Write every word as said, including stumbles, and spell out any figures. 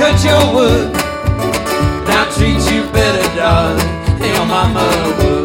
cut your wood, and I'll treat you better, darling, than your mama would.